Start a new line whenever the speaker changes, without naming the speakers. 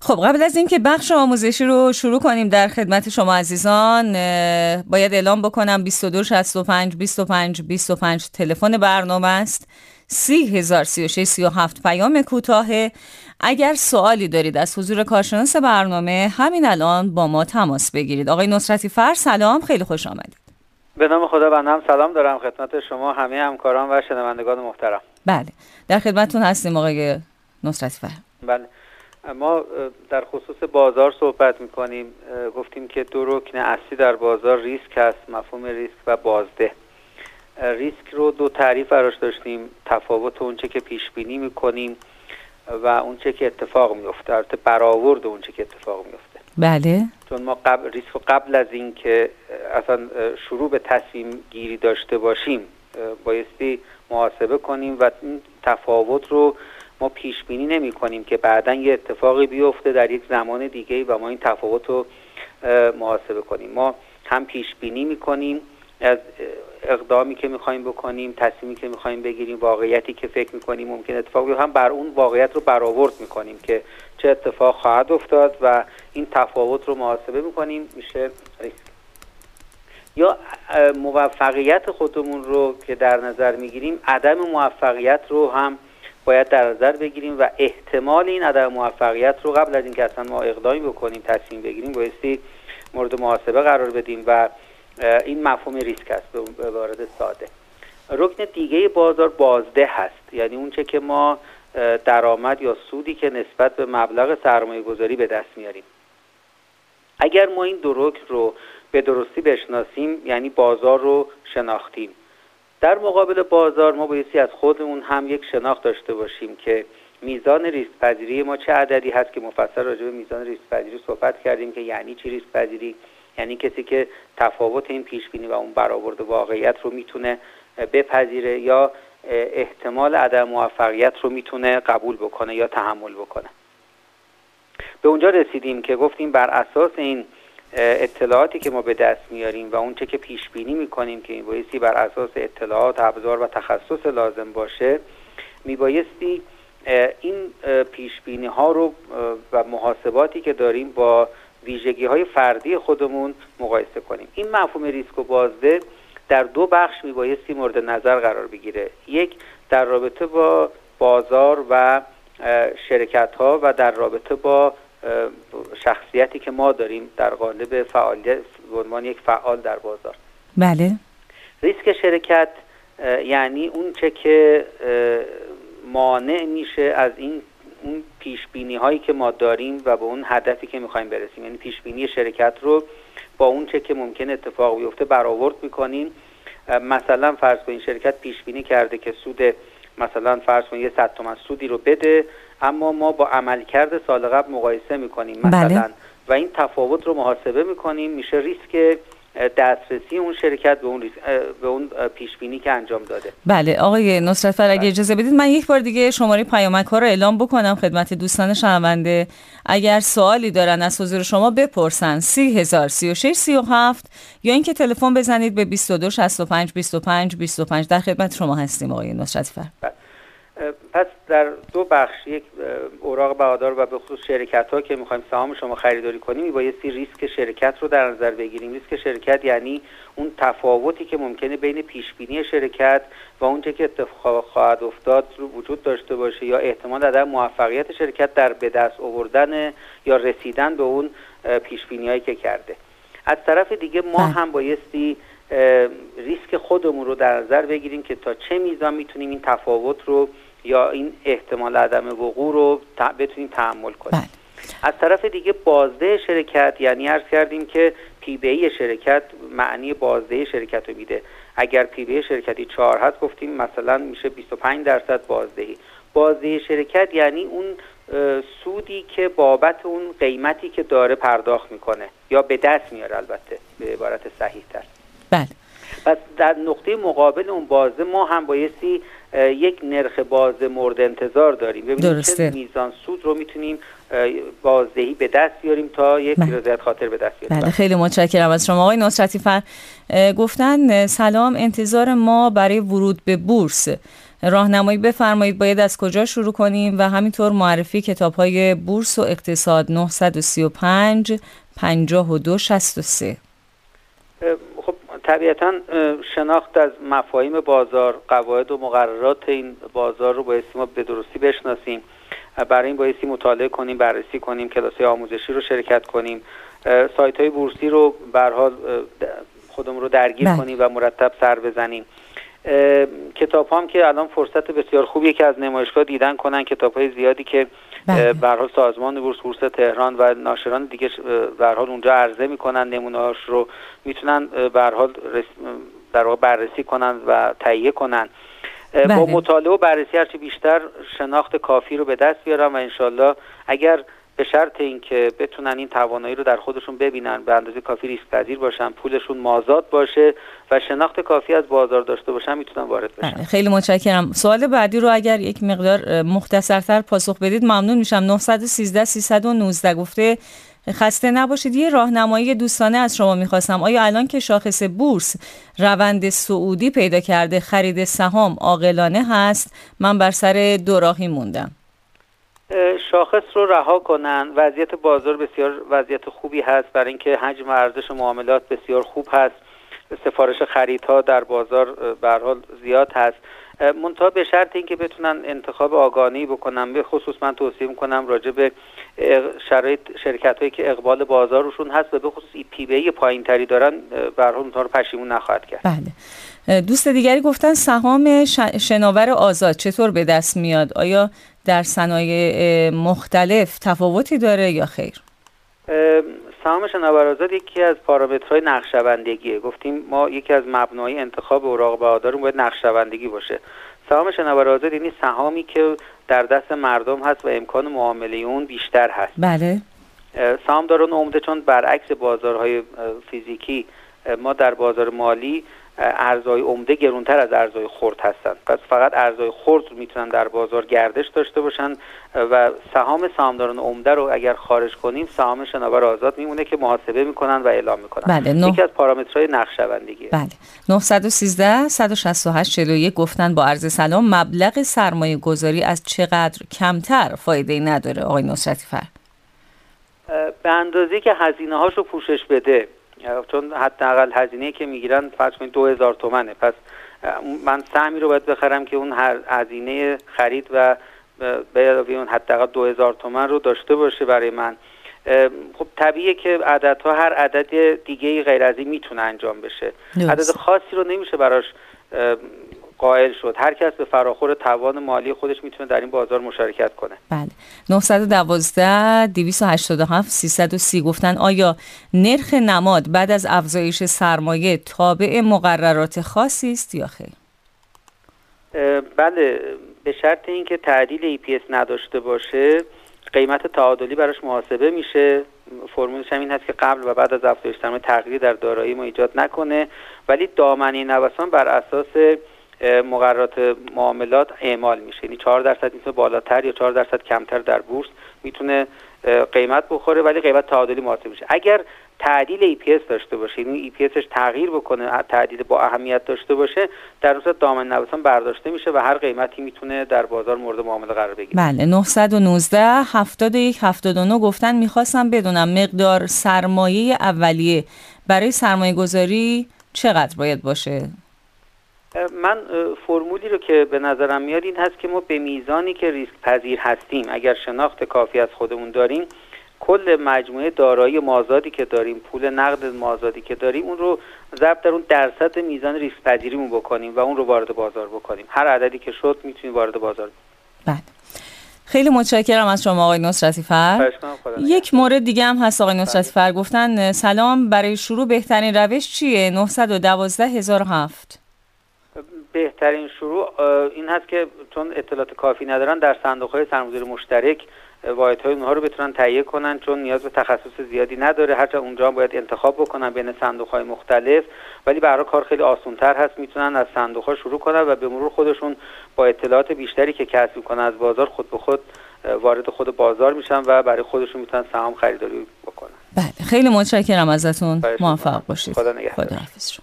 خب قبل از اینکه بخش آموزشی رو شروع کنیم در خدمت شما عزیزان باید اعلام بکنم 22 65 25 25 تلفن برنامه است. 3036 37 پیام کوتاه. اگر سوالی دارید از حضور کارشناس برنامه همین الان با ما تماس بگیرید. آقای نصرتی فر سلام، خیلی خوش آمدید.
به نام خدا بنده هم سلام دارم خدمت شما همه همکاران و شنوندگان محترم.
بله در خدمتتون هستیم آقای نصرتی فر.
بله ما در خصوص بازار صحبت میکنیم. گفتیم که دو رکن اصلی در بازار ریسک هست، مفهوم ریسک و بازده. ریسک رو دو تعریف براش داشتیم، تفاوت اونچه که پیش بینی میکنیم و اونچه که اتفاق میفته، البته برآورد اونچه که اتفاق میفته.
بله.
چون ما ریسک رو قبل از این که اصلا شروع به تصمیم گیری داشته باشیم بایستی محاسبه کنیم و این تفاوت رو ما پیش بینی نمی کنیم که بعداً یه اتفاقی بیفته در یک زمان دیگه‌ای و ما این تفاوت رو محاسبه کنیم. ما هم پیش بینی می کنیم از اقدامی که می‌خوایم بکنیم، تصمیمی که می‌خوایم بگیریم، واقعیتی که فکر می‌کنیم ممکن اتفاق بیفته، هم بر اون واقعیت رو برآورد می‌کنیم که چه اتفاق خواهد افتاد و این تفاوت رو محاسبه می‌کنیم، میشه ریسک. یا موفقیت خودمون رو که در نظر می‌گیریم، عدم موفقیت رو هم باید در نظر بگیریم و احتمال این عدم موفقیت رو قبل از اینکه اصلا ما اقدامی بکنیم، تصمیم بگیریم، بایستی مورد محاسبه قرار بدیم و این مفهوم ریسک است به عبارت ساده. رکن دیگه بازار بازده هست، یعنی اون چه که ما درآمد یا سودی که نسبت به مبلغ سرمایه گذاری به دست میاریم. اگر ما این دو رکن رو به درستی بشناسیم یعنی بازار رو شناختیم. در مقابل بازار ما بایستی از خودمون هم یک شناخت داشته باشیم که میزان ریسک پذیری ما چه عددی هست، که مفصل راجع به میزان ریسک پذیری صحبت کردیم که یعنی چی ریسک پذیری؟ یعنی کسی که تفاوت این پیش بینی و اون برآورد واقعیت رو میتونه بپذیره یا احتمال عدم موفقیت رو میتونه قبول بکنه یا تحمل بکنه. به اونجا رسیدیم که گفتیم بر اساس این اطلاعاتی که ما به دست میاریم و اون چه که پیش بینی میکنیم که میبایستی بر اساس اطلاعات، ابزار و تخصص لازم باشه، میبایستی این پیش بینی ها رو و محاسباتی که داریم با ویژگی های فردی خودمون مقایسه کنیم. این مفهوم ریسک و بازده در دو بخش میبایستی مورد نظر قرار بگیره. یک در رابطه با بازار و شرکت ها و در رابطه با شخصیتی که ما داریم در قالب فعالیت به عنوان یک فعال در بازار.
بله.
ریسک شرکت یعنی اون چه که مانع میشه از اون پیش بینی هایی که ما داریم و به اون هدفی که میخوایم برسیم، یعنی پیش بینی شرکت رو با اون چه که ممکن اتفاق بیفته برآورد میکنیم. مثلا فرض کنید شرکت پیش بینی کرده که سود مثلا فرض کنید 100 تومان سودی رو بده، اما ما با عملکرد سال قبل مقایسه میکنیم مثلا.
بله.
و این تفاوت رو محاسبه میکنیم، میشه ریسک دسترسی اون شرکت به اون پیش بینی که انجام داده.
بله آقای نصرت فر اگه اجازه بدید من یک بار دیگه شماره پیامک ها رو اعلام بکنم خدمت دوستان شنونده. اگر سوالی دارن از حضور شما بپرسن 3036 37 یا اینکه تلفن بزنید به 22 65 25 25. در خدمت شما هستیم آقای نصرت فر.
پس در دو بخش، یک اوراق بهادار و به خصوص شرکت ها که میخوایم سهام شما خریداری کنیم، میبایستی ریسک شرکت رو در نظر بگیریم. ریسک شرکت یعنی اون تفاوتی که ممکنه بین پیش بینی شرکت و اونچه که اتفاق خواهد افتاد رو وجود داشته باشه یا احتمال عدم موفقیت شرکت در به دست آوردن یا رسیدن به اون پیش بینی‌هایی که کرده. از طرف دیگه ما هم بایستی ریسک خودمون رو در نظر بگیریم که تا چه میزان میتونیم این تفاوت رو یا این احتمال عدم وقوع رو بتونیم تحمل کنیم. از طرف دیگه بازده شرکت یعنی عرض کردیم که پی بی ای شرکت معنی بازده شرکت رو میده. اگر پی بی ای شرکتی 4 هست گفتیم مثلا میشه 25% بازدهی. بازده شرکت یعنی اون سودی که بابت اون قیمتی که داره پرداخت میکنه یا به دست میاره، البته به عبارت صحیح تر.
بله.
پس در نقطه مقابل اون بازده ما هم بایستی یک نرخ بازده مورد انتظار داریم، ببینیم چه میزان سود رو میتونیم بازدهی به دست بیاریم تا یک رضایت خاطر به دست بیاریم.
بله خیلی متشکرم از شما آقای نصرتی فر. گفتن سلام، انتظار ما برای ورود به بورس راهنمایی بفرمایید باید از کجا شروع کنیم و همینطور معرفی کتاب‌های بورس و اقتصاد 935 52 63.
خب طبیعتاً شناخت از مفاهیم بازار، قواعد و مقررات این بازار رو بایستی ما به درستی بشناسیم. برای این بایستی مطالعه کنیم، بررسی کنیم، کلاس‌های آموزشی رو شرکت کنیم، سایت‌های بورسی رو به هر حال خودمون رو درگیر کنیم و مرتب سر بزنیم. کتاب هم که الان فرصت بسیار خوبیه که از نمایشگاه دیدن کنن، کتاب‌های زیادی که به هر حال سازمان بورس تهران و ناشران دیگه به هر حال اونجا عرضه میکنن، نمونه‌هاش رو میتونن به هر حال در واقع بررسی کنن و تهیه کنن. با مطالعه و بررسی هرچی بیشتر شناخت کافی رو به دست بیارن و انشالله اگر به شرط اینکه بتونن این توانایی رو در خودشون ببینن، به اندازه کافی ریسک پذیر باشن، پولشون مازاد باشه و شناخت کافی از بازار داشته باشن، میتونن وارد بشن.
خیلی متشکرم. سوال بعدی رو اگر یک مقدار مختصرتر پاسخ بدید ممنون میشم. 913 319 گفته خسته نباشید، یه راهنمایی دوستانه از شما میخواستم. آیا الان که شاخص بورس روند صعودی پیدا کرده خرید سهام عاقلانه هست؟ من بر سر دوراهی موندم.
شاخص رو رها کنن. وضعیت بازار بسیار وضعیت خوبی هست برای اینکه حجم ارزش معاملات بسیار خوب هست، سفارش خریدها در بازار به هر حال زیاد هست، منتها به شرط اینکه بتونن انتخاب آگاهانه‌ای بکنن. به خصوص من توصیه میکنم راجع به شرایط شرکت‌هایی که اقبال بازار روشون هست و به خصوص پی بی پایین‌تری دارن، به هر حال اونها رو پشیمون نخواهد کرد.
بله. دوست دیگری گفتن سهام شناور آزاد چطور به دست میاد؟ آیا در صنایع مختلف تفاوتی داره یا خیر؟
سهام شناور آزاد یکی از پارامترهای نقشه‌بندیه. گفتیم ما یکی از مبنای انتخاب اوراق بهادارمون باید نقشه‌بندی باشه. سهام شناور آزاد یعنی سهامی که در دست مردم هست و امکان معامله اون بیشتر هست.
بله.
سهامداران عمده، چون برعکس بازارهای فیزیکی ما در بازار مالی ارزهای عمده گرونتر از ارزهای خرد هستند، پس فقط ارزهای خرد میتونن در بازار گردش داشته باشن و سهامداران عمده رو اگر خارج کنیم سهام شناور آزاد میمونه که محاسبه میکنن و اعلام میکنن.
بله.
یکی از پارامترهای نقشه‌بندیه.
بله. 913 168 41 گفتن با عرض سلام، مبلغ سرمایه گذاری از چقدر کمتر فایده نداره آقای نصرتی فر؟
به اندازه‌ای که هزینه هاشو پوشش بده، چون حداقل هزینه‌ای که میگیرن فرض کنید 2000 تومانه، پس من سهمی رو باید بخرم که اون هزینه خرید و به علاوه اون حداقل 2000 تومان رو داشته باشه برای من. خب طبیعیه که عددها هر عدد دیگه‌ای غیر از این میتونه انجام بشه. عدد خاصی رو نمیشه براش قائل شد. هر کس به فراخور توان مالی خودش میتونه در این بازار مشارکت کنه.
بله. 912 287 330 گفتن آیا نرخ نماد بعد از افزایش سرمایه تابع مقررات خاصی است یا خیر؟
بله، به شرط اینکه تعدیل EPS نداشته باشه قیمت تعادلی براش محاسبه میشه. فرمولش هم این هست که قبل و بعد از افزایش سرمایه تغییری در دارایی ما ایجاد نکنه، ولی دامنه نوسان بر اساس مقررات معاملات اعمال میشه. یعنی 4% میتونه بالاتر یا 4% کمتر در بورس میتونه قیمت بخوره، ولی قیمت تعادلی محاسبه میشه. اگر تعدیل EPS داشته باشه، یعنی EPSش تغییر بکنه، تعدیل با اهمیت داشته باشه، در اون صورت دامنه نوسان برداشته میشه و هر قیمتی میتونه در بازار مورد معامله قرار بگیره.
بله. 919 71 79 گفتن میخواستم بدونم مقدار سرمایه اولیه برای سرمایه گذاری چقدر باید باشه؟
من فرمولی رو که به نظرم میاد این هست که ما به میزانی که ریسک پذیر هستیم، اگر شناخت کافی از خودمون داریم، کل مجموعه دارایی مازادی که داریم، پول نقد مازادی که داریم، اون رو ضرب در اون درصد میزان ریسک پذیریمون بکنیم و اون رو وارد بازار بکنیم. هر عددی که شد میتونیم وارد بازار
بکنیم. بله. خیلی متشکرم از شما آقای نصرتی فر. یک مورد دیگه هم هست آقای نصرتی فر، گفتن سلام، برای شروع بهترین روش چیه؟ 912 1007.
بهترین شروع این هست که چون اطلاعات کافی ندارن در صندوق‌های سرمایه‌گذاری مشترک واحدهای اونها رو بتونن تهیه کنن، چون نیاز به تخصص زیادی نداره. هرچند اونجا باید انتخاب بکنن بین صندوق‌های مختلف، ولی برای کار خیلی آسان‌تر هست. میتونن از صندوق‌ها شروع کنن و به مرور خودشون با اطلاعات بیشتری که کسب می‌کنن از بازار خود به خود وارد خود بازار میشن و برای خودشون میتونن سهام خریداری بکنن.
بله، خیلی متشکرم ازتون. موفق باشید.
خدا نگهدار.
خداحافظ.